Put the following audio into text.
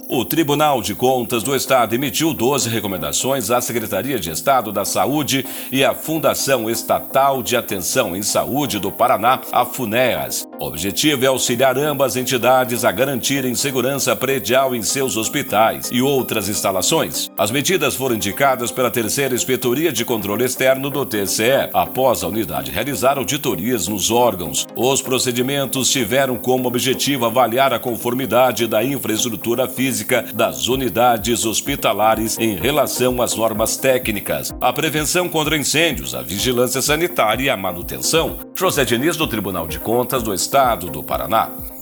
O Tribunal de Contas do Estado emitiu 12 recomendações à Secretaria de Estado da Saúde e à Fundação Estatal de Atenção em Saúde do Paraná, a FUNEAS. O objetivo é auxiliar ambas entidades a garantirem segurança predial em seus hospitais e outras instalações. As medidas foram indicadas pela Terceira Inspetoria de Controle Externo do TCE, após a unidade realizar auditorias nos órgãos. Os procedimentos tiveram como objetivo avaliar a conformidade da infraestrutura física das unidades hospitalares em relação às normas técnicas, a prevenção contra incêndios, a vigilância sanitária e a manutenção. José Diniz, do Tribunal de Contas do Estado do Paraná.